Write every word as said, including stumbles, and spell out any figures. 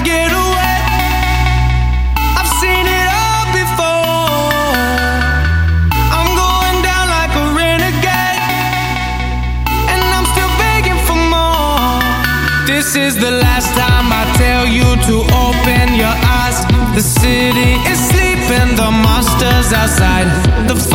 get away. I've seen it all before. I'm going down like a renegade, and I'm still begging for more. This is the last time I tell you to open your eyes. The city is sleeping, the monsters outside. The